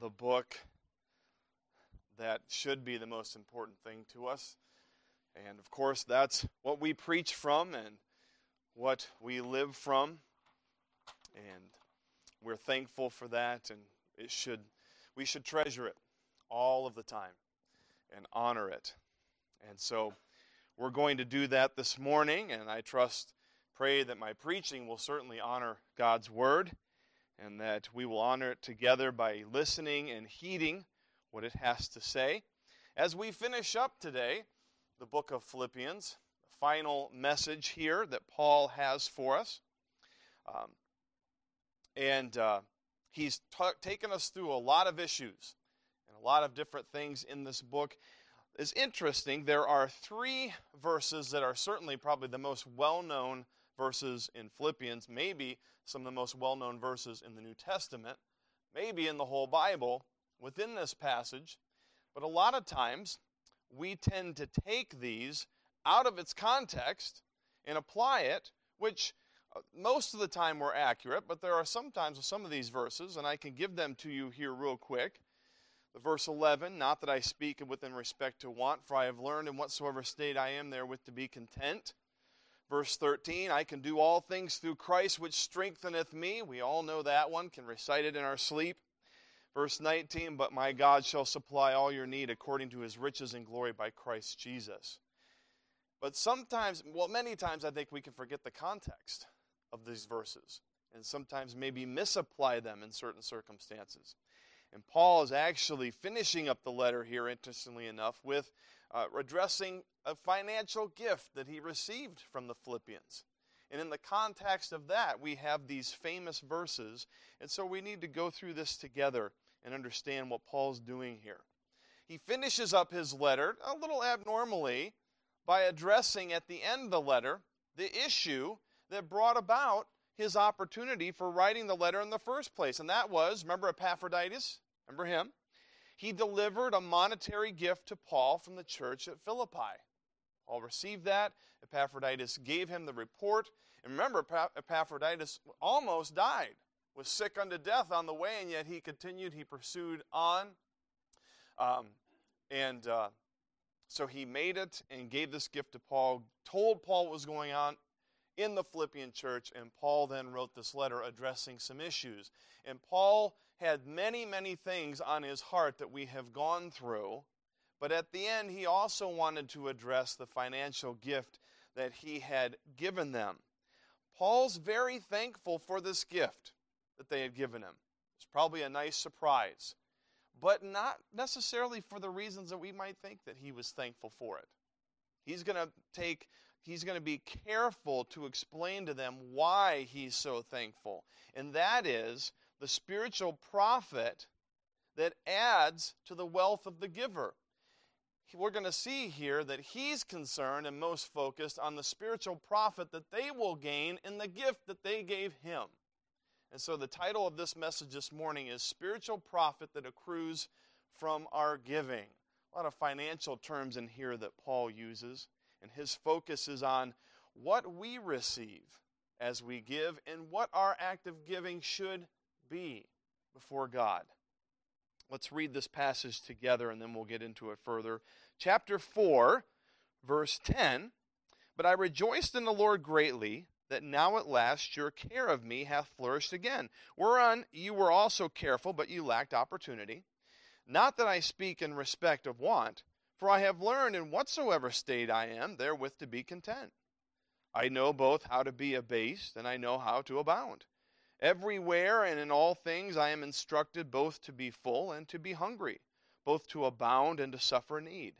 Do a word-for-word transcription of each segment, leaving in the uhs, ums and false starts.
the book that should be the most important thing to us. And of course, that's what we preach from and what we live from. And we're thankful for that, and it should we should treasure it all of the time and honor it. And so we're going to do that this morning, and I trust, pray that my preaching will certainly honor God's word, and that we will honor it together by listening and heeding what it has to say. As we finish up today, the book of Philippians, the final message here that Paul has for us. Um, and uh, he's t- taken us through a lot of issues and a lot of different things in this book. It's interesting, there are three verses that are certainly probably the most well-known verses in Philippians, maybe some of the most well-known verses in the New Testament, maybe in the whole Bible within this passage. But a lot of times, we tend to take these out of its context and apply it, which uh, most of the time we're accurate, but there are sometimes with some of these verses, and I can give them to you here real quick. The verse eleven, not that I speak within respect to want, for I have learned in whatsoever state I am therewith to be content. Verse thirteen, I can do all things through Christ which strengtheneth me. We all know that one, can recite it in our sleep. Verse nineteen, but my God shall supply all your need according to his riches and glory by Christ Jesus. But sometimes, well, many times I think we can forget the context of these verses and sometimes maybe misapply them in certain circumstances. And Paul is actually finishing up the letter here, interestingly enough, with uh, addressing a financial gift that he received from the Philippians. And in the context of that, we have these famous verses. And so we need to go through this together and understand what Paul's doing here. He finishes up his letter a little abnormally by addressing at the end of the letter the issue that brought about his opportunity for writing the letter in the first place. And that was, remember Epaphroditus? Remember him? He delivered a monetary gift to Paul from the church at Philippi. Paul received that. Epaphroditus gave him the report. And remember, Epaphroditus almost died, was sick unto death on the way, and yet he continued, he pursued on. Um, and uh, so he made it and gave this gift to Paul, told Paul what was going on in the Philippian church, and Paul then wrote this letter addressing some issues. And Paul had many, many things on his heart that we have gone through, but at the end he also wanted to address the financial gift that he had given them. Paul's very thankful for this gift that they had given him. It's probably a nice surprise, but not necessarily for the reasons that we might think that he was thankful for it. He's going to take He's going to be careful to explain to them why he's so thankful. And that is the spiritual profit that adds to the wealth of the giver. We're going to see here that he's concerned and most focused on the spiritual profit that they will gain in the gift that they gave him. And so the title of this message this morning is Spiritual Profit That Accrues from Our Giving. A lot of financial terms in here that Paul uses. And his focus is on what we receive as we give and what our act of giving should be before God. Let's read this passage together and then we'll get into it further. Chapter four, verse ten. But I rejoiced in the Lord greatly that now at last your care of me hath flourished again. Whereon you were also careful, but you lacked opportunity. Not that I speak in respect of want, for I have learned in whatsoever state I am, therewith to be content. I know both how to be abased, and I know how to abound. Everywhere and in all things I am instructed both to be full and to be hungry, both to abound and to suffer need.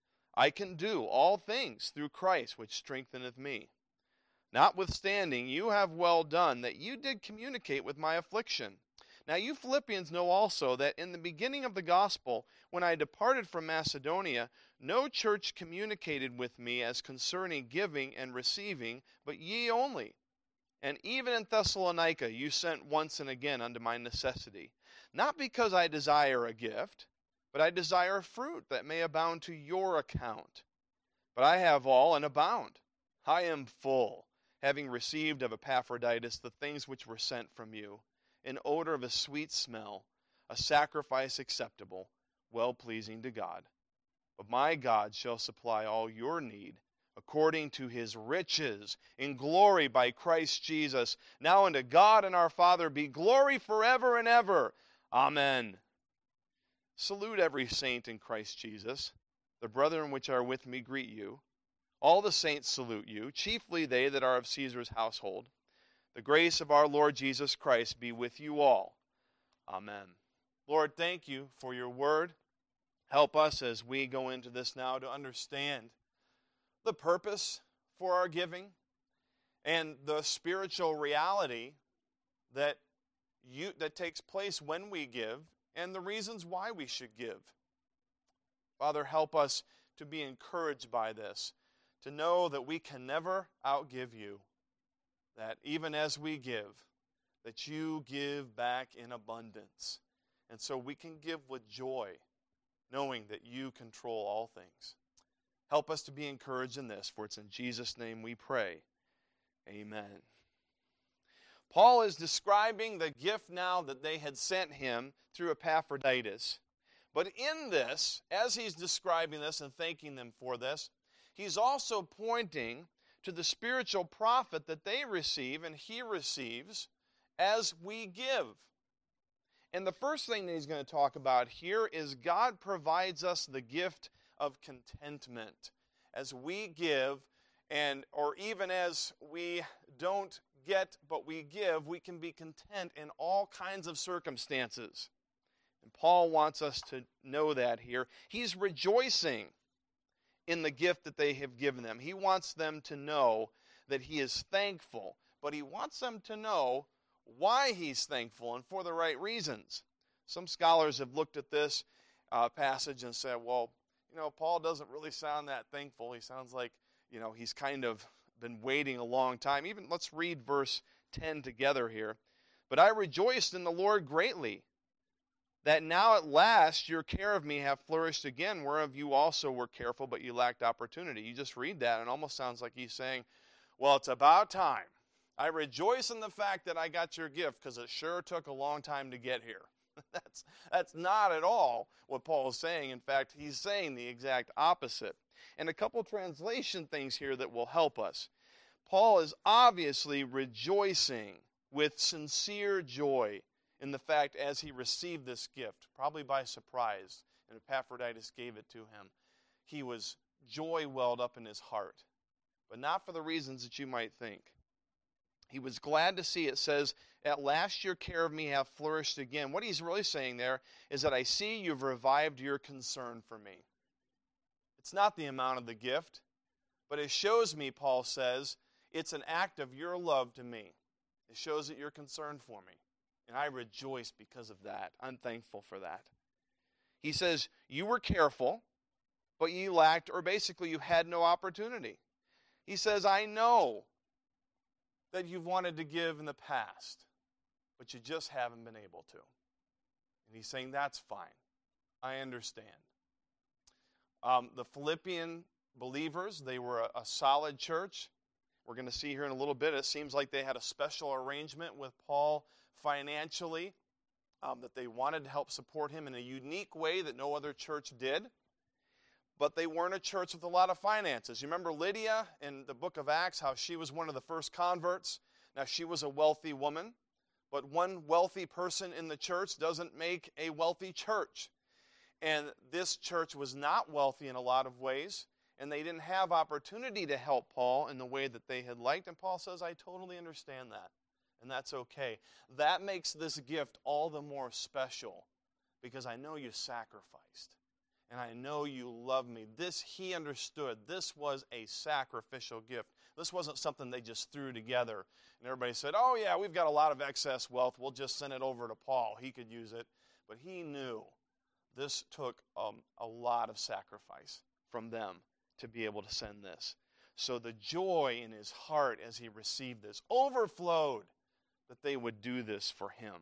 I can do all things through Christ which strengtheneth me. Notwithstanding, you have well done that you did communicate with my affliction. Now you Philippians know also that in the beginning of the gospel, when I departed from Macedonia, no church communicated with me as concerning giving and receiving, but ye only. And even in Thessalonica you sent once and again unto my necessity. Not because I desire a gift, but I desire fruit that may abound to your account. But I have all and abound. I am full, having received of Epaphroditus the things which were sent from you, an odor of a sweet smell, a sacrifice acceptable, well-pleasing to God. But my God shall supply all your need according to his riches in glory by Christ Jesus. Now unto God and our Father be glory forever and ever. Amen. Salute every saint in Christ Jesus. The brethren which are with me greet you. All the saints salute you, chiefly they that are of Caesar's household. The grace of our Lord Jesus Christ be with you all. Amen. Lord, thank you for your word. Help us as we go into this now to understand the purpose for our giving and the spiritual reality that you that takes place when we give and the reasons why we should give. Father, help us to be encouraged by this, to know that we can never outgive you, that even as we give, that you give back in abundance. And so we can give with joy, knowing that you control all things. Help us to be encouraged in this, for it's in Jesus' name we pray. Amen. Paul is describing the gift now that they had sent him through Epaphroditus. But in this, as he's describing this and thanking them for this, he's also pointing to the spiritual profit that they receive and he receives as we give. And the first thing that he's going to talk about here is God provides us the gift of contentment. As we give, and or even as we don't get but we give, we can be content in all kinds of circumstances. And Paul wants us to know that here. He's rejoicing in the gift that they have given them. He wants them to know that he is thankful, but he wants them to know why he's thankful and for the right reasons. Some scholars have looked at this uh, passage and said, well, you know, Paul doesn't really sound that thankful. He sounds like, you know, he's kind of been waiting a long time. Even let's read verse ten together here. But I rejoiced in the Lord greatly, that now at last your care of me have flourished again, whereof you also were careful, but you lacked opportunity. You just read that, and it almost sounds like he's saying, well, it's about time. I rejoice in the fact that I got your gift, because it sure took a long time to get here. that's, that's not at all what Paul is saying. In fact, he's saying the exact opposite. And a couple translation things here that will help us. Paul is obviously rejoicing with sincere joy in the fact as he received this gift, probably by surprise, and Epaphroditus gave it to him. He was joy welled up in his heart, but not for the reasons that you might think. He was glad to see, it says, at last your care of me hath flourished again. What he's really saying there is that I see you've revived your concern for me. It's not the amount of the gift, but it shows me, Paul says, it's an act of your love to me. It shows that you're concerned for me. And I rejoice because of that. I'm thankful for that. He says, you were careful, but you lacked, or basically you had no opportunity. He says, I know that you've wanted to give in the past, but you just haven't been able to. And he's saying, that's fine. I understand. Um, the Philippian believers, they were a, a solid church. We're going to see here in a little bit, it seems like they had a special arrangement with Paul financially, um, that they wanted to help support him in a unique way that no other church did. But they weren't a church with a lot of finances. You remember Lydia in the book of Acts, how she was one of the first converts? Now, she was a wealthy woman, but one wealthy person in the church doesn't make a wealthy church. And this church was not wealthy in a lot of ways, and they didn't have opportunity to help Paul in the way that they had liked. And Paul says, I totally understand that, and that's okay. That makes this gift all the more special, because I know you sacrificed. And I know you love me. This, he understood. This was a sacrificial gift. This wasn't something they just threw together. And everybody said, oh yeah, we've got a lot of excess wealth. We'll just send it over to Paul. He could use it. But he knew this took um, a lot of sacrifice from them to be able to send this. So the joy in his heart as he received this overflowed that they would do this for him.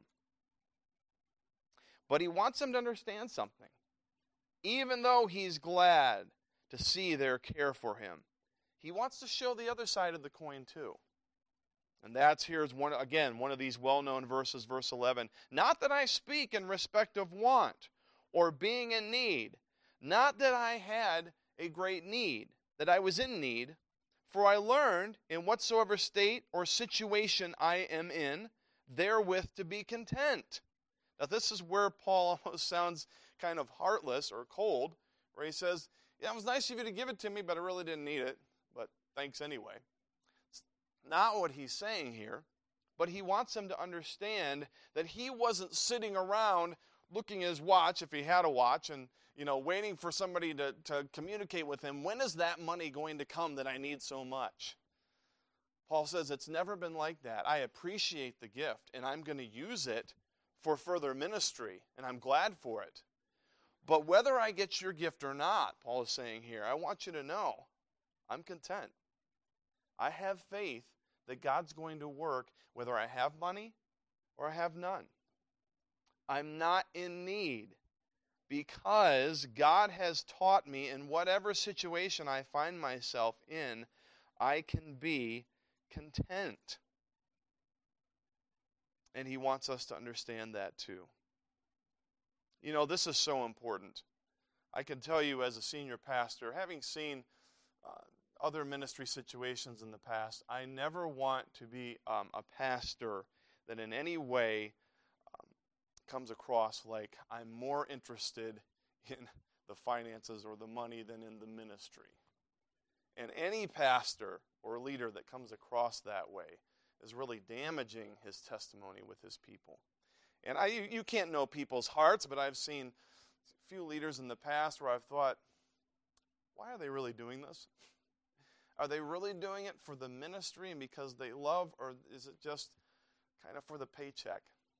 But he wants them to understand something. Even though he's glad to see their care for him, he wants to show the other side of the coin too. And that's here's one again, one of these well-known verses, verse eleven. Not that I speak in respect of want or being in need, not that I had a great need, that I was in need, for I learned in whatsoever state or situation I am in, therewith to be content. Now this is where Paul almost sounds kind of heartless or cold, where he says, yeah, it was nice of you to give it to me, but I really didn't need it, but thanks anyway. It's not what he's saying here, but he wants them to understand that he wasn't sitting around looking at his watch, if he had a watch, and you know, waiting for somebody to, to communicate with him, when is that money going to come that I need so much? Paul says it's never been like that. I appreciate the gift, and I'm going to use it for further ministry, and I'm glad for it. But whether I get your gift or not, Paul is saying here, I want you to know, I'm content. I have faith that God's going to work whether I have money or I have none. I'm not in need because God has taught me in whatever situation I find myself in, I can be content. And he wants us to understand that too. You know, this is so important. I can tell you as a senior pastor, having seen uh, other ministry situations in the past, I never want to be um, a pastor that in any way um, comes across like I'm more interested in the finances or the money than in the ministry. And any pastor or leader that comes across that way is really damaging his testimony with his people. And I, you, you can't know people's hearts, but I've seen a few leaders in the past where I've thought, why are they really doing this? Are they really doing it for the ministry and because they love, or is it just kind of for the paycheck?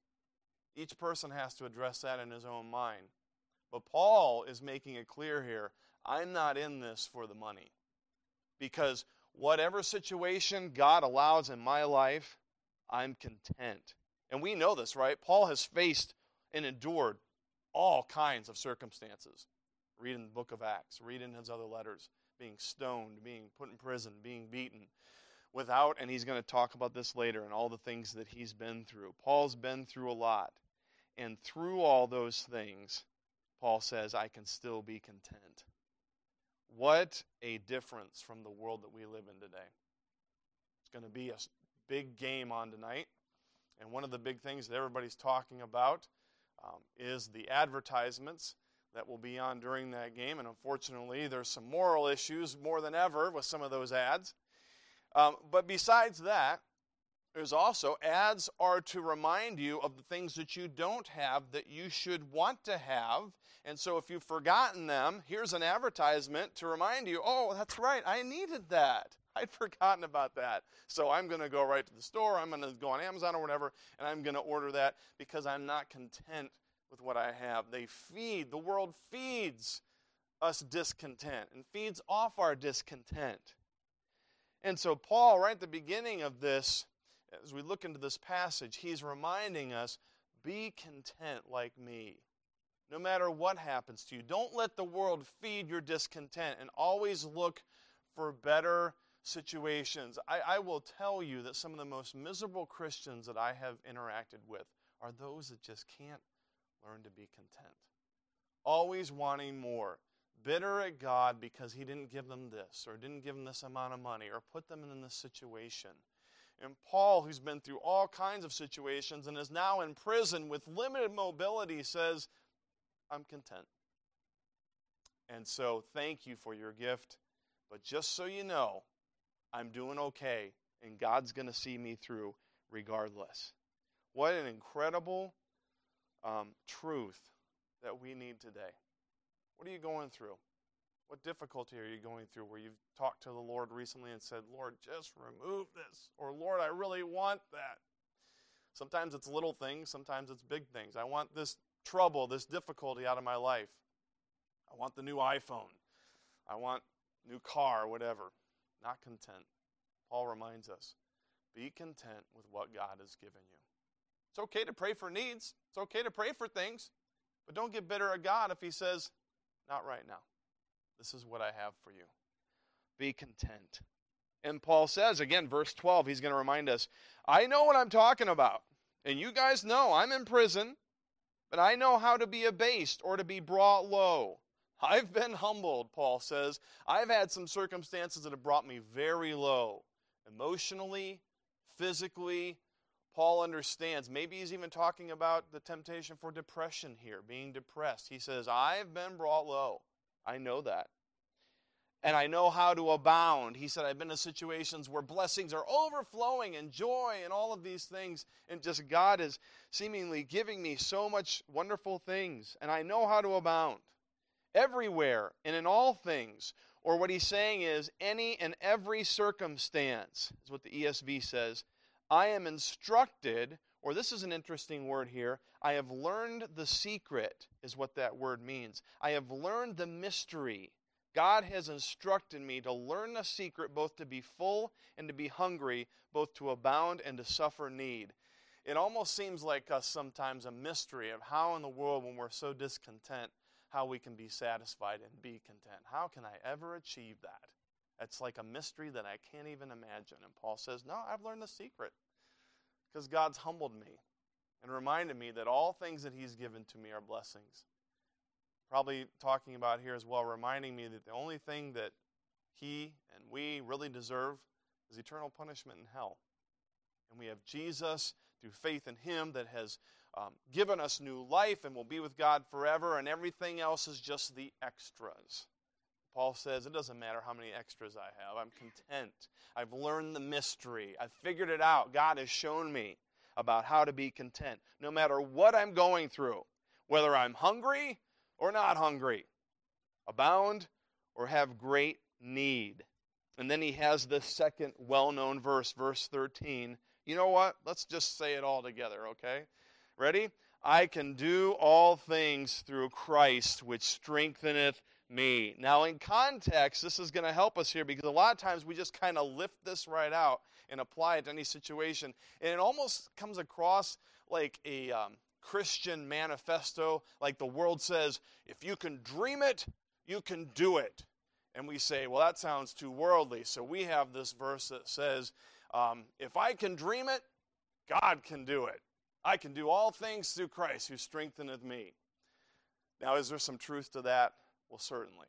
Each person has to address that in his own mind. But Paul is making it clear here, I'm not in this for the money. Because whatever situation God allows in my life, I'm content. And we know this, right? Paul has faced and endured all kinds of circumstances. Read in the book of Acts, read in his other letters, being stoned, being put in prison, being beaten. Without, and he's going to talk about this later, and all the things that he's been through. Paul's been through a lot. And through all those things, Paul says, I can still be content. What a difference from the world that we live in today. It's going to be a big game on tonight. And one of the big things that everybody's talking about um, is the advertisements that will be on during that game. And unfortunately, there's some moral issues more than ever with some of those ads. Um, but besides that, there's also ads are to remind you of the things that you don't have that you should want to have. And so if you've forgotten them, here's an advertisement to remind you, oh, that's right, I needed that. I'd forgotten about that. So I'm going to go right to the store, I'm going to go on Amazon or whatever, and I'm going to order that because I'm not content with what I have. They feed, the world feeds us discontent and feeds off our discontent. And so Paul, right at the beginning of this, as we look into this passage, he's reminding us, be content like me. No matter what happens to you, don't let the world feed your discontent and always look for better situations. I, I will tell you that some of the most miserable Christians that I have interacted with are those that just can't learn to be content. Always wanting more. Bitter at God because he didn't give them this or didn't give them this amount of money or put them in this situation. And Paul, who's been through all kinds of situations and is now in prison with limited mobility, says, I'm content. And so thank you for your gift. But just so you know, I'm doing okay, and God's going to see me through regardless. What an incredible um, truth that we need today. What are you going through? What difficulty are you going through where you've talked to the Lord recently and said, Lord, just remove this, or Lord, I really want that. Sometimes it's little things, sometimes it's big things. I want this trouble, this difficulty out of my life. I want the new iPhone. I want a new car, whatever. Not content. Paul reminds us, be content with what God has given you. It's okay to pray for needs. It's okay to pray for things. But don't get bitter at God if he says, not right now. This is what I have for you. Be content. And Paul says, again, verse twelve, he's going to remind us, I know what I'm talking about. And you guys know I'm in prison, but I know how to be abased or to be brought low. I've been humbled, Paul says. I've had some circumstances that have brought me very low. Emotionally, physically, Paul understands. Maybe he's even talking about the temptation for depression here, being depressed. He says, I've been brought low. I know that. And I know how to abound. He said, I've been in situations where blessings are overflowing and joy and all of these things. And just God is seemingly giving me so much wonderful things. And I know how to abound. Everywhere and in all things. Or what he's saying is, any and every circumstance, is what the E S V says. I am instructed, or this is an interesting word here, I have learned the secret, is what that word means. I have learned the mystery. God has instructed me to learn the secret, both to be full and to be hungry, both to abound and to suffer need. It almost seems like us sometimes a mystery of how in the world, when we're so discontent, how we can be satisfied and be content. How can I ever achieve that? It's like a mystery that I can't even imagine. And Paul says, no, I've learned the secret because God's humbled me and reminded me that all things that he's given to me are blessings. Probably talking about here as well, reminding me that the only thing that he and we really deserve is eternal punishment in hell. And we have Jesus through faith in him that has um, given us new life and will be with God forever, and everything else is just the extras. Paul says, it doesn't matter how many extras I have. I'm content. I've learned the mystery. I've figured it out. God has shown me about how to be content. No matter what I'm going through, whether I'm hungry or not hungry, abound or have great need. And then he has this second well-known verse, verse thirteen. You know what? Let's just say it all together, okay? Ready? I can do all things through Christ, which strengtheneth me. Now, in context, this is going to help us here because a lot of times we just kind of lift this right out and apply it to any situation. And it almost comes across like a um, Christian manifesto, like the world says, if you can dream it, you can do it. And we say, well, that sounds too worldly. So we have this verse that says, um, if I can dream it, God can do it. I can do all things through Christ who strengtheneth me. Now, is there some truth to that? Well, certainly.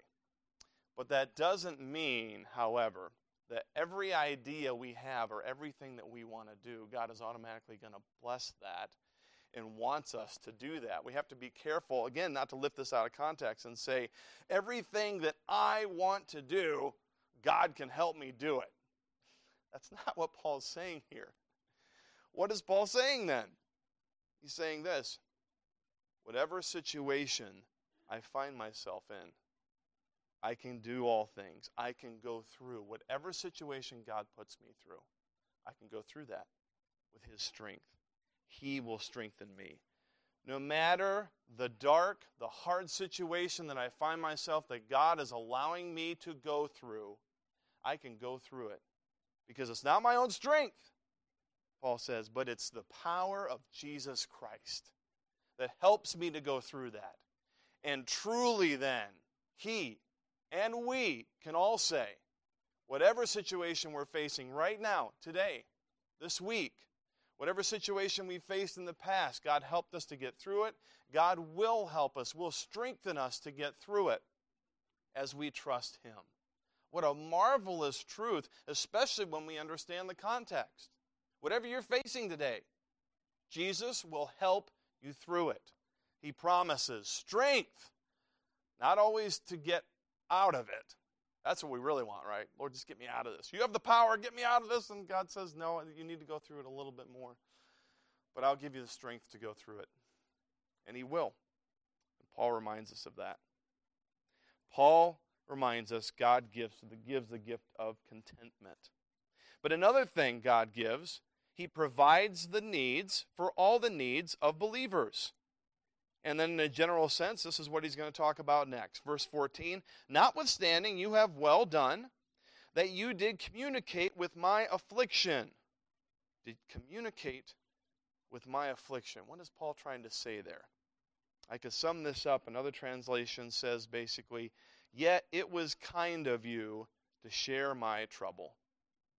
But that doesn't mean, however, that every idea we have or everything that we want to do, God is automatically going to bless that and wants us to do that. We have to be careful, again, not to lift this out of context and say, everything that I want to do, God can help me do it. That's not what Paul's saying here. What is Paul saying then? He's saying this, whatever situation I find myself in, I can do all things. I can go through whatever situation God puts me through. I can go through that with his strength. He will strengthen me. No matter the dark, the hard situation that I find myself that God is allowing me to go through, I can go through it. Because it's not my own strength, Paul says, but it's the power of Jesus Christ that helps me to go through that. And truly then, he and we can all say, whatever situation we're facing right now, today, this week, whatever situation we faced in the past, God helped us to get through it. God will help us, will strengthen us to get through it as we trust him. What a marvelous truth, especially when we understand the context. Whatever you're facing today, Jesus will help you through it. He promises strength, not always to get out of it. That's what we really want, right? Lord, just get me out of this. You have the power, get me out of this. And God says, no, you need to go through it a little bit more. But I'll give you the strength to go through it. And he will. And Paul reminds us of that. Paul reminds us God gives the, gives the gift of contentment. But another thing God gives, he provides the needs for all the needs of believers. And then in a general sense, this is what he's going to talk about next. Verse fourteen, notwithstanding you have well done, that you did communicate with my affliction. Did communicate with my affliction. What is Paul trying to say there? I could sum this up. Another translation says basically, yet it was kind of you to share my trouble.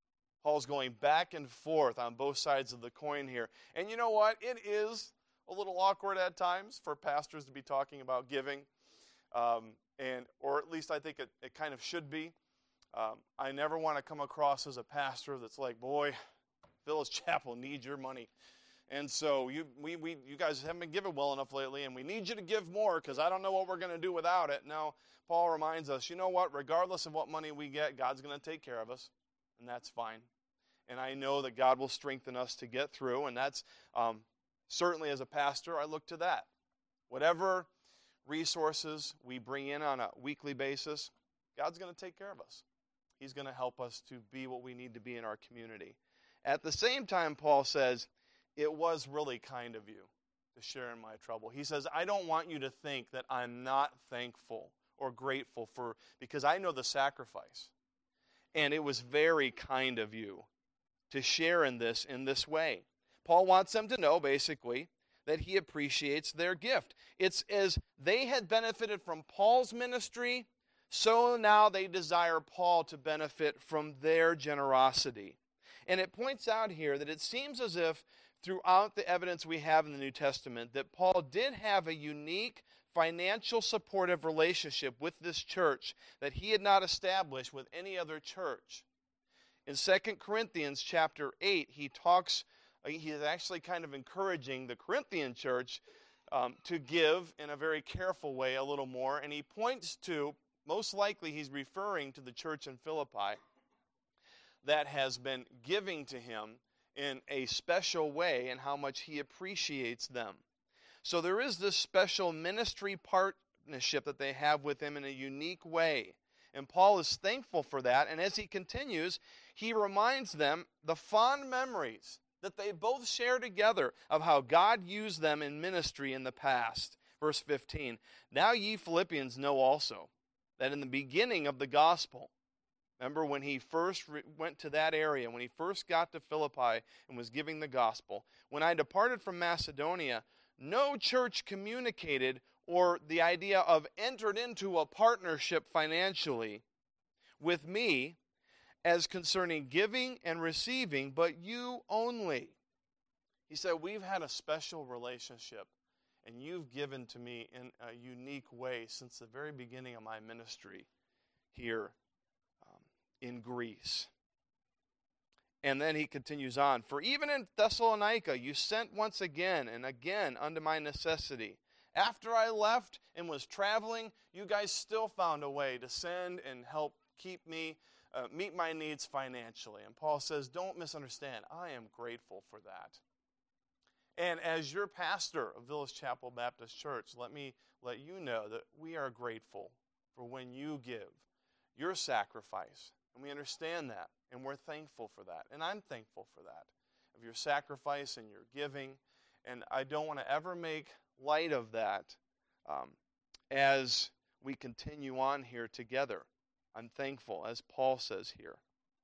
Paul's going back and forth on both sides of the coin here. And you know what? It is a little awkward at times for pastors to be talking about giving. Um, and or at least I think it, it kind of should be. Um, I never want to come across as a pastor that's like, boy, Village Chapel needs your money. And so you we, we you guys haven't been giving well enough lately, and we need you to give more because I don't know what we're going to do without it. No, Paul reminds us, you know what? Regardless of what money we get, God's going to take care of us, and that's fine. And I know that God will strengthen us to get through, and that's um, certainly as a pastor, I look to that. Whatever resources we bring in on a weekly basis, God's going to take care of us. He's going to help us to be what we need to be in our community. At the same time, Paul says, it was really kind of you to share in my trouble. He says, I don't want you to think that I'm not thankful or grateful for, because I know the sacrifice. And it was very kind of you to share in this in this way. Paul wants them to know, basically, that he appreciates their gift. It's as they had benefited from Paul's ministry, so now they desire Paul to benefit from their generosity. And it points out here that it seems as if throughout the evidence we have in the New Testament that Paul did have a unique financial supportive relationship with this church that he had not established with any other church. In Second Corinthians chapter eight, he talks, he is actually kind of encouraging the Corinthian church um, to give in a very careful way a little more. And he points to, most likely he's referring to the church in Philippi that has been giving to him in a special way and how much he appreciates them. So there is this special ministry partnership that they have with him in a unique way. And Paul is thankful for that. And as he continues, he reminds them the fond memories that they both share together of how God used them in ministry in the past. Verse fifteen, now ye Philippians know also that in the beginning of the gospel, remember when he first re- went to that area, when he first got to Philippi and was giving the gospel, when I departed from Macedonia, no church communicated or the idea of entered into a partnership financially with me as concerning giving and receiving, but you only. He said, we've had a special relationship, and you've given to me in a unique way since the very beginning of my ministry here um, in Greece. And then he continues on, for even in Thessalonica you sent once again and again unto my necessity. After I left and was traveling, you guys still found a way to send and help keep me, uh, meet my needs financially. And Paul says, don't misunderstand, I am grateful for that. And as your pastor of Village Chapel Baptist Church, let me let you know that we are grateful for when you give your sacrifice. And we understand that, and we're thankful for that. And I'm thankful for that, of your sacrifice and your giving. And I don't want to ever make light of that um, as we continue on here together. I'm thankful, as Paul says here.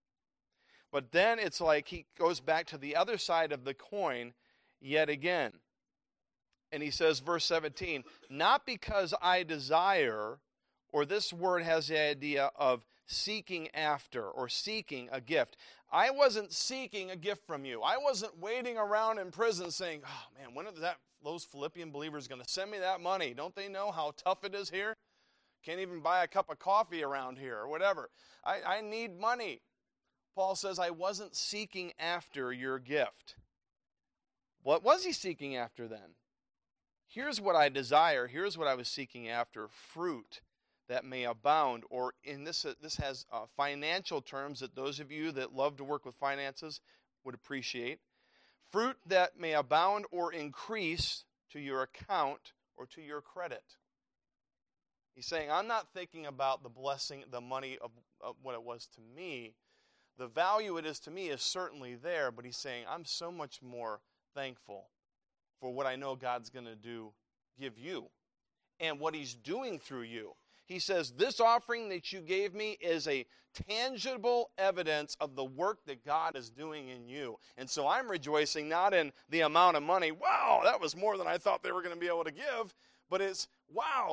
But then it's like he goes back to the other side of the coin yet again. And he says, verse seventeen, not because I desire, or this word has the idea of seeking after or seeking a gift. I wasn't seeking a gift from you. I wasn't waiting around in prison saying, oh man, when are that, those Philippian believers going to send me that money? Don't they know how tough it is here? Can't even buy a cup of coffee around here or whatever. I, I need money. Paul says, I wasn't seeking after your gift. What was he seeking after then? Here's what I desire. Here's what I was seeking after. Fruit that may abound, or in this, uh, this has uh, financial terms that those of you that love to work with finances would appreciate. Fruit that may abound or increase to your account or to your credit. He's saying, I'm not thinking about the blessing, the money of, of what it was to me. The value it is to me is certainly there, but he's saying, I'm so much more thankful for what I know God's going to do, give you, and what he's doing through you. He says, this offering that you gave me is a tangible evidence of the work that God is doing in you. And so I'm rejoicing not in the amount of money. Wow, that was more than I thought they were going to be able to give. But it's, wow,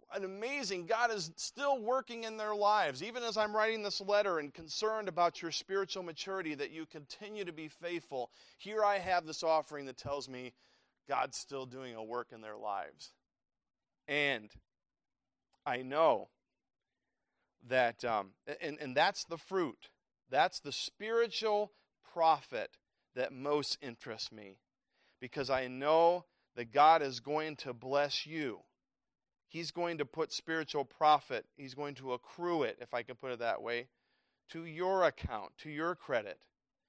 an amazing, God is still working in their lives. Even as I'm writing this letter and concerned about your spiritual maturity, that you continue to be faithful, here I have this offering that tells me God's still doing a work in their lives. And I know that, um, and, and that's the fruit. That's the spiritual profit that most interests me. Because I know that God is going to bless you. He's going to put spiritual profit, He's going to accrue it, if I can put it that way, to your account, to your credit.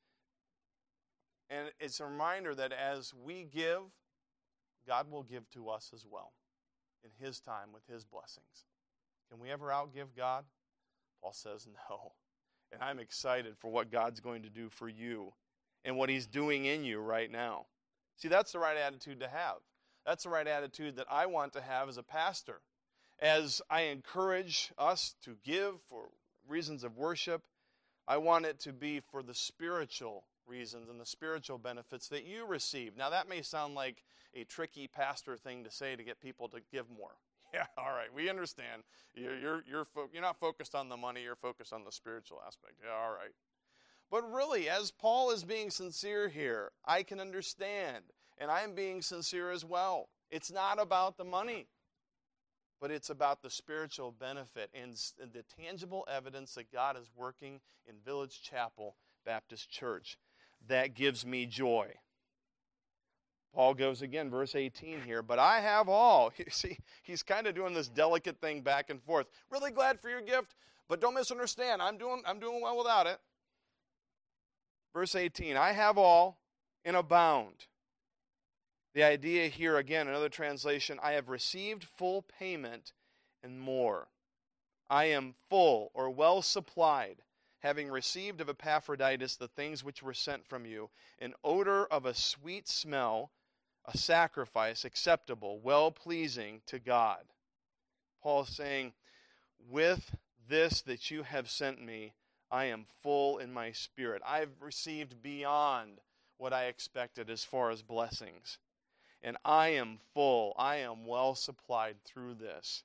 And it's a reminder that as we give, God will give to us as well in His time with His blessings. Can we ever outgive God? Paul says no. And I'm excited for what God's going to do for you and what He's doing in you right now. See, that's the right attitude to have. That's the right attitude that I want to have as a pastor. As I encourage us to give for reasons of worship, I want it to be for the spiritual reasons and the spiritual benefits that you receive. Now, that may sound like a tricky pastor thing to say to get people to give more. Yeah, all right, we understand. You're, you're, you're, fo- you're not focused on the money, you're focused on the spiritual aspect. Yeah, all right. But really, as Paul is being sincere here, I can understand. And I am being sincere as well. It's not about the money, but it's about the spiritual benefit and the tangible evidence that God is working in Village Chapel Baptist Church. That gives me joy. Paul goes again, verse eighteen here, but I have all. You see, he's kind of doing this delicate thing back and forth. Really glad for your gift, but don't misunderstand. I'm doing, I'm doing well without it. Verse eighteen, I have all and abound. The idea here, again, another translation, I have received full payment and more. I am full or well supplied, having received of Epaphroditus the things which were sent from you, an odor of a sweet smell, a sacrifice acceptable, well-pleasing to God. Paul is saying, with this that you have sent me, I am full in my spirit. I've received beyond what I expected as far as blessings. And I am full. I am well supplied through this.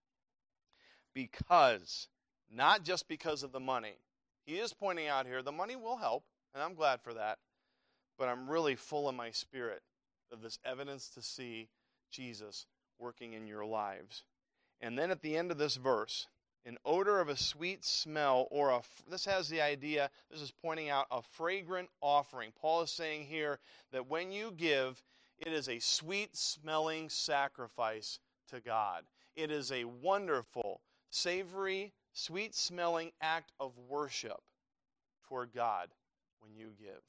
Because, not just because of the money. He is pointing out here, the money will help, and I'm glad for that. But I'm really full in my spirit of this evidence to see Jesus working in your lives. And then at the end of this verse, an odor of a sweet smell, or a, this has the idea, this is pointing out a fragrant offering. Paul is saying here that when you give, it is a sweet-smelling sacrifice to God. It is a wonderful, savory, sweet-smelling act of worship toward God when you give.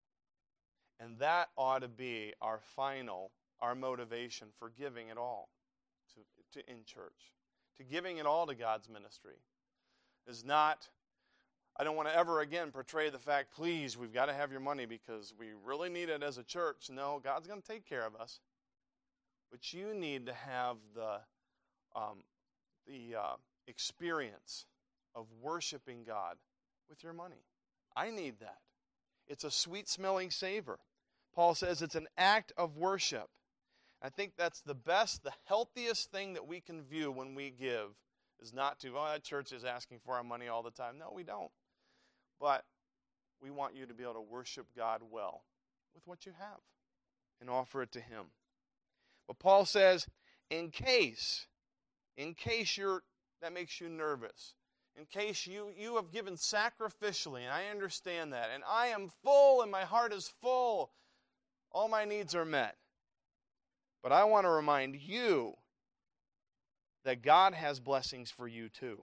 And that ought to be our final, our motivation for giving it all to, to in church. To giving it all to God's ministry is not, I don't want to ever again portray the fact, please, we've got to have your money because we really need it as a church. No, God's going to take care of us. But you need to have the, um, the uh, experience of worshiping God with your money. I need that. It's a sweet-smelling savor. Paul says it's an act of worship. I think that's the best, the healthiest thing that we can view when we give is not to, oh, that church is asking for our money all the time. No, we don't. But we want you to be able to worship God well with what you have and offer it to Him. But Paul says, in case, in case you're, that makes you nervous, in case you, you have given sacrificially, and I understand that, and I am full and my heart is full, all my needs are met. But I want to remind you that God has blessings for you too.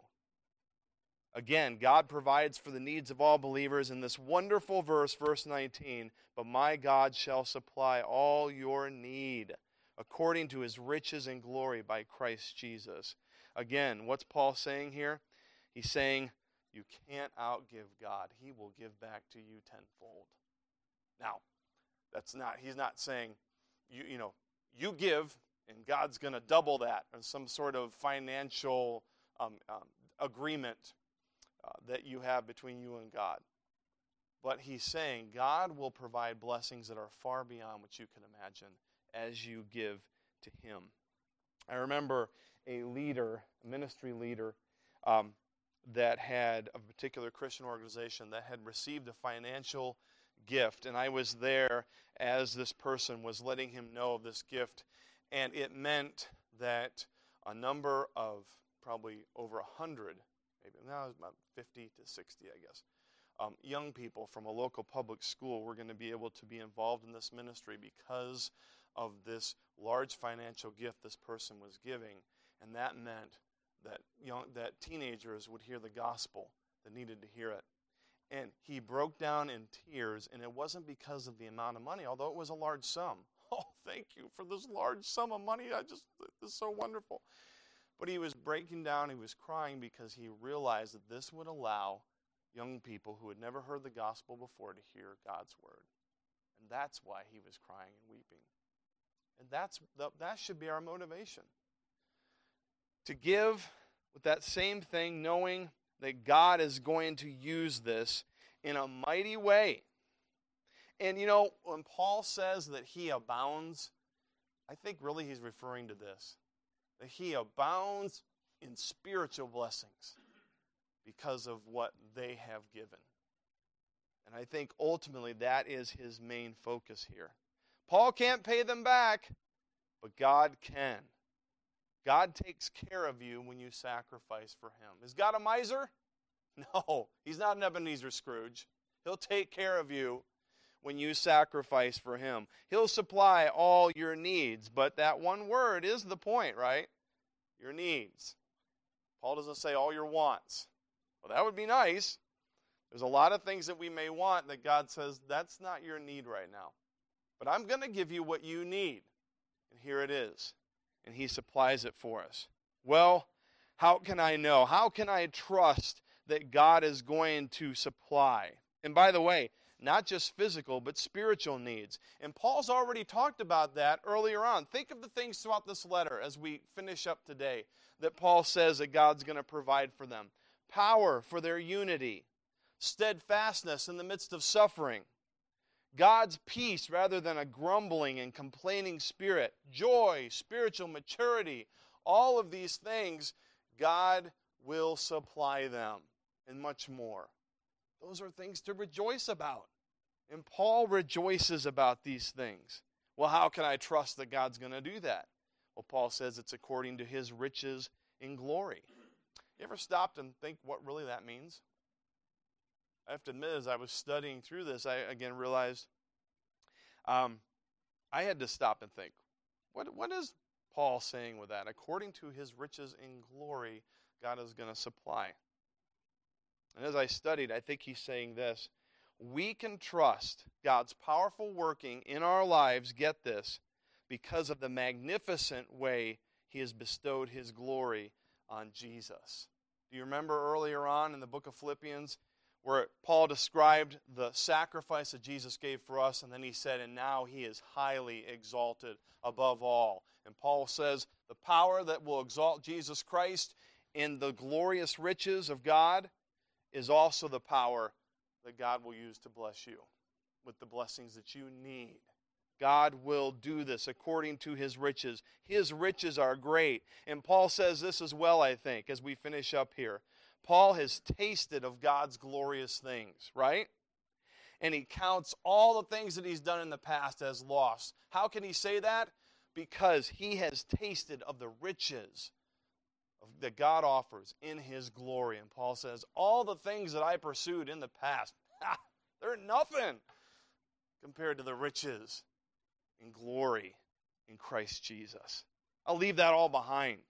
Again, God provides for the needs of all believers in this wonderful verse, verse nineteen, but my God shall supply all your need according to His riches and glory by Christ Jesus. Again, what's Paul saying here? He's saying, you can't outgive God. He will give back to you tenfold. Now, that's not, he's not saying, you, you know, you give, and God's going to double that in some sort of financial um, um, agreement uh, that you have between you and God. But he's saying God will provide blessings that are far beyond what you can imagine as you give to Him. I remember a leader, a ministry leader, um, that had a particular Christian organization that had received a financial gift. And I was there as this person was letting him know of this gift. And it meant that a number of, probably over a hundred, maybe now it's about fifty to sixty, I guess, um, young people from a local public school were going to be able to be involved in this ministry because of this large financial gift this person was giving. And that meant that young, that teenagers would hear the gospel, that needed to hear it. And he broke down in tears, and it wasn't because of the amount of money, although it was a large sum. Oh, thank you for this large sum of money. I just, this is so wonderful. But he was breaking down, he was crying because he realized that this would allow young people who had never heard the gospel before to hear God's word. And that's why he was crying and weeping. And that's that should be our motivation. To give with that same thing, knowing that God is going to use this in a mighty way. And you know, when Paul says that he abounds, I think really he's referring to this. That he abounds in spiritual blessings because of what they have given. And I think ultimately that is his main focus here. Paul can't pay them back, but God can. God takes care of you when you sacrifice for him. Is God a miser? No, he's not an Ebenezer Scrooge. He'll take care of you when you sacrifice for him. He'll supply all your needs, but that one word is the point, right? Your needs. Paul doesn't say all your wants. Well, that would be nice. There's a lot of things that we may want that God says, that's not your need right now. But I'm going to give you what you need. And here it is. And he supplies it for us. Well, how can I know? How can I trust that God is going to supply? And by the way, not just physical, but spiritual needs. And Paul's already talked about that earlier on. Think of the things throughout this letter as we finish up today that Paul says that God's going to provide for them. Power for their unity. Steadfastness in the midst of suffering. God's peace rather than a grumbling and complaining spirit. Joy, spiritual maturity. All of these things, God will supply them and much more. Those are things to rejoice about. And Paul rejoices about these things. Well, how can I trust that God's going to do that? Well, Paul says it's according to his riches in glory. You ever stopped and think what really that means? I have to admit, as I was studying through this, I again realized um, I had to stop and think, what what is Paul saying with that? According to his riches in glory, God is going to supply. And as I studied, I think he's saying this. We can trust God's powerful working in our lives, get this, because of the magnificent way he has bestowed his glory on Jesus. Do you remember earlier on in the book of Philippians where Paul described the sacrifice that Jesus gave for us, and then he said, and now he is highly exalted above all. And Paul says, the power that will exalt Jesus Christ in the glorious riches of God is also the power that God will use to bless you with the blessings that you need. God will do this according to his riches. His riches are great. And Paul says this as well, I think, as we finish up here. Paul has tasted of God's glorious things, right? And he counts all the things that he's done in the past as loss. How can he say that? Because he has tasted of the riches of, that God offers in his glory. And Paul says, all the things that I pursued in the past, ha, they're nothing compared to the riches and glory in Christ Jesus. I'll leave that all behind.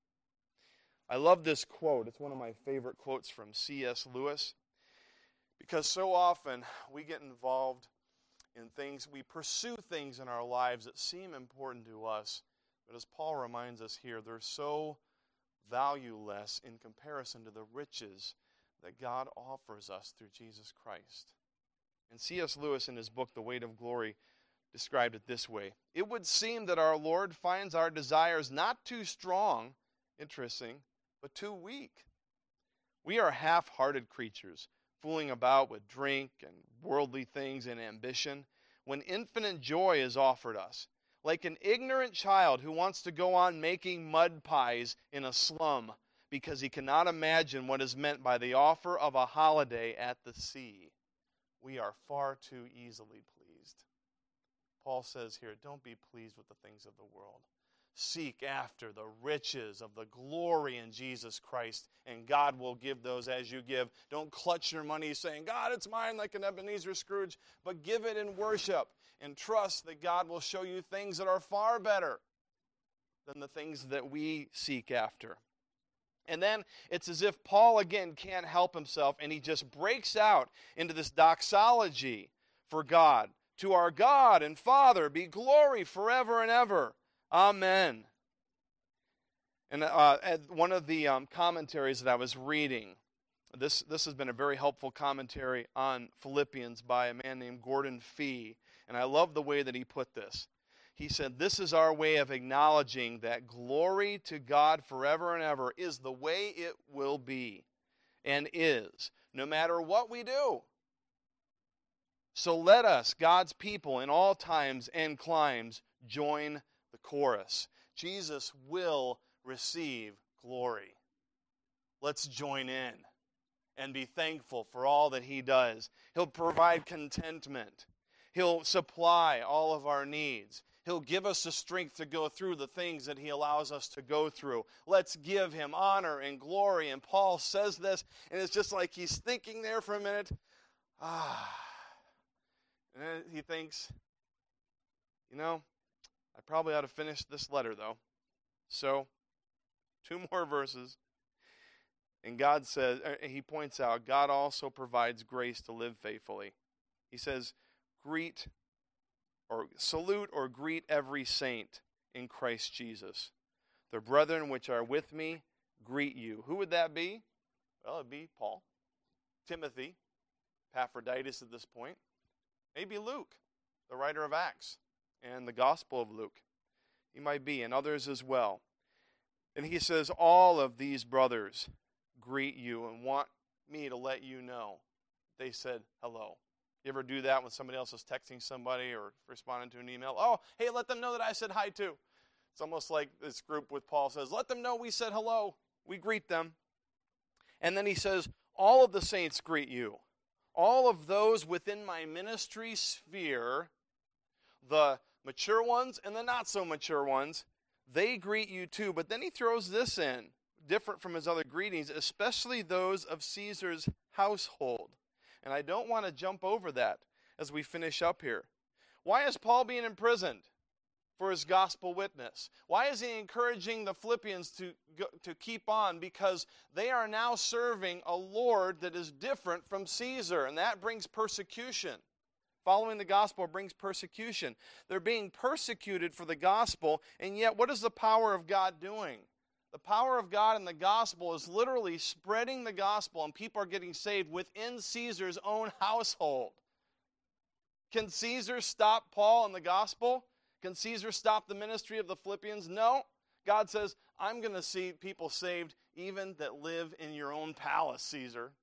I love this quote. It's one of my favorite quotes from C S Lewis. Because so often we get involved in things, we pursue things in our lives that seem important to us. But as Paul reminds us here, they're so valueless in comparison to the riches that God offers us through Jesus Christ. And C S Lewis in his book, The Weight of Glory, described it this way. It would seem that our Lord finds our desires not too strong, interesting, but too weak. We are half-hearted creatures, fooling about with drink and worldly things and ambition, when infinite joy is offered us. like an ignorant child who wants to go on making mud pies in a slum because he cannot imagine what is meant by the offer of a holiday at the sea. We are far too easily pleased. Paul says here, don't be pleased with the things of the world. Seek after the riches of the glory in Jesus Christ, and God will give those as you give. Don't clutch your money saying, God, it's mine, like an Ebenezer Scrooge, but give it in worship and trust that God will show you things that are far better than the things that we seek after. And then it's as if Paul again can't help himself, and he just breaks out into this doxology for God. To our God and Father be glory forever and ever. Amen. And uh, one of the um, commentaries that I was reading, this, this has been a very helpful commentary on Philippians by a man named Gordon Fee. And I love the way that he put this. He said, this is our way of acknowledging that glory to God forever and ever is the way it will be and is, no matter what we do. So let us, God's people in all times and climes, join the chorus. Jesus will receive glory. Let's join in and be thankful for all that he does. He'll provide contentment. He'll supply all of our needs. He'll give us the strength to go through the things that he allows us to go through. Let's give him honor and glory. And Paul says this, and it's just like he's thinking there for a minute. Ah. And then he thinks, you know, I probably ought to finish this letter, though. So, two more verses. And God says, he points out, God also provides grace to live faithfully. He says, greet or salute or greet every saint in Christ Jesus. The brethren which are with me greet you. Who would that be? Well, it'd be Paul, Timothy, Epaphroditus at this point. Maybe Luke, the writer of Acts and the Gospel of Luke. He might be, and others as well. And he says, all of these brothers greet you and want me to let you know they said hello. You ever do that when somebody else is texting somebody or responding to an email? Oh, hey, let them know that I said hi too. It's almost like this group with Paul says, let them know we said hello. We greet them. And then he says, all of the saints greet you. All of those within my ministry sphere, the mature ones and the not so mature ones, they greet you too. But then he throws this in, different from his other greetings, especially those of Caesar's household. And I don't want to jump over that as we finish up here. Why is Paul being imprisoned for his gospel witness? Why is he encouraging the Philippians to, go, to keep on? Because they are now serving a Lord that is different from Caesar, and that brings persecution. Following the gospel brings persecution. They're being persecuted for the gospel, and yet what is the power of God doing? The power of God in the gospel is literally spreading the gospel, and people are getting saved within Caesar's own household. Can Caesar stop Paul and the gospel? Can Caesar stop the ministry of the Philippians? No. God says, I'm going to see people saved even that live in your own palace, Caesar.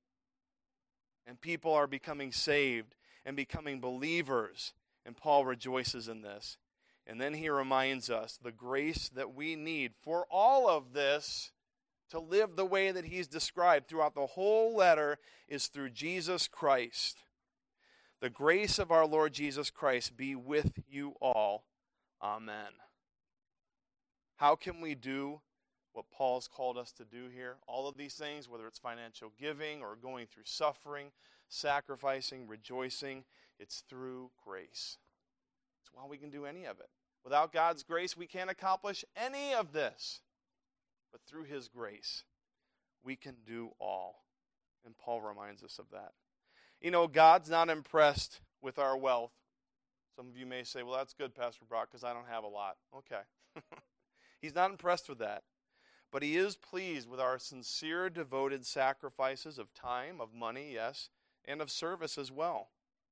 And people are becoming saved and becoming believers. And Paul rejoices in this. And then he reminds us the grace that we need for all of this to live the way that he's described throughout the whole letter is through Jesus Christ. The grace of our Lord Jesus Christ be with you all. Amen. How can we do what Paul's called us to do here? All of these things, whether it's financial giving or going through suffering, sacrificing, rejoicing, it's through grace. It's why we can do any of it. Without God's grace, we can't accomplish any of this. But through his grace, we can do all. And Paul reminds us of that. You know, God's not impressed with our wealth. Some of you may say, well, that's good, Pastor Brock, because I don't have a lot. Okay. He's not impressed with that. But he is pleased with our sincere, devoted sacrifices of time, of money, yes, and of service as well.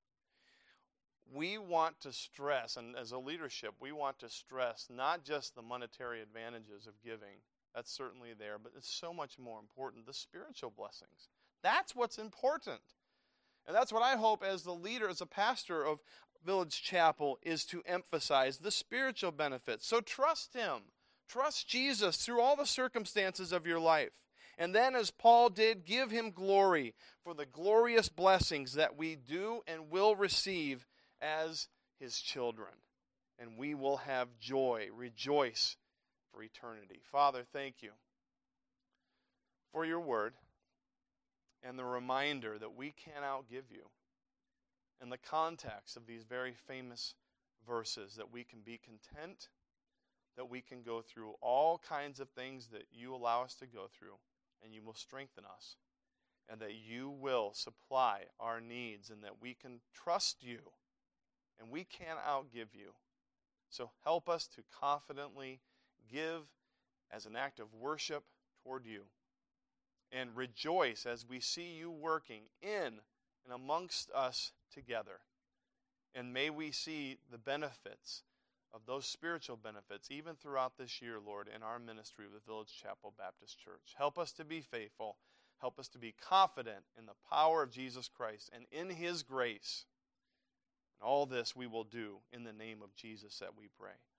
We want to stress, and as a leadership, we want to stress not just the monetary advantages of giving. That's certainly there, but it's so much more important, the spiritual blessings. That's what's important. And that's what I hope as the leader, as a pastor, of Village Chapel is to emphasize the spiritual benefits. So trust Him. Trust Jesus through all the circumstances of your life. And then, as Paul did, give Him glory for the glorious blessings that we do and will receive as His children. And we will have joy, rejoice for eternity. Father, thank You for Your word and the reminder that we can't outgive You. In the context of these very famous verses, that we can be content, that we can go through all kinds of things that You allow us to go through, and You will strengthen us, and that You will supply our needs, and that we can trust You, and we can't outgive You. So help us to confidently give as an act of worship toward You, and rejoice as we see You working in and amongst us together. And may we see the benefits of those spiritual benefits even throughout this year, Lord, in our ministry with Village Chapel Baptist Church. Help us to be faithful. Help us to be confident in the power of Jesus Christ and in His grace. And all this we will do in the name of Jesus that we pray.